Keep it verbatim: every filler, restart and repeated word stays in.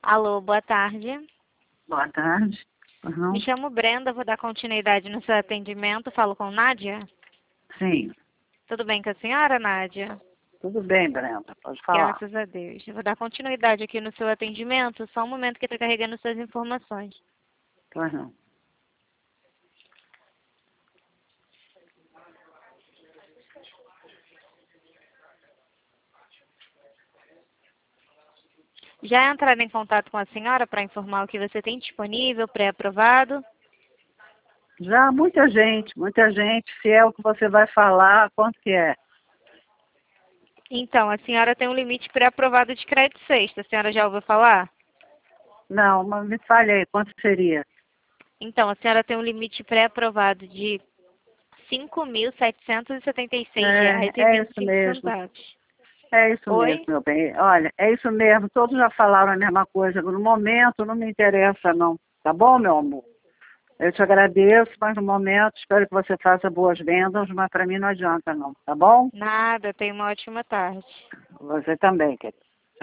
Alô, boa tarde. Boa tarde. Uhum. Me chamo Brenda, vou dar continuidade no seu atendimento. Falo com Nádia? Sim. Tudo bem com a senhora, Nádia? Tudo bem, Brenda. Pode falar. Graças a Deus. Eu vou dar continuidade aqui no seu atendimento. Só um momento que está carregando suas informações. Pois não. Já entraram em contato com a senhora para informar o que você tem disponível, pré-aprovado? Já muita gente, muita gente. Se é o que você vai falar, quanto que é? Então, a senhora tem um limite pré-aprovado de crédito sexta. A senhora já ouviu falar? Não, mas me fale aí, quanto seria? Então, a senhora tem um limite pré-aprovado de cinco mil setecentos e setenta e seis reais É, e é vinte e isso cinco mesmo. centavos. É isso mesmo, Oi? meu bem. Olha, é isso mesmo. Todos já falaram a mesma coisa. No momento não me interessa, não. Tá bom, meu amor? Eu te agradeço, mas no momento espero que você faça boas vendas, mas para mim não adianta, não. Tá bom? Nada, tenha uma ótima tarde. Você também, querida.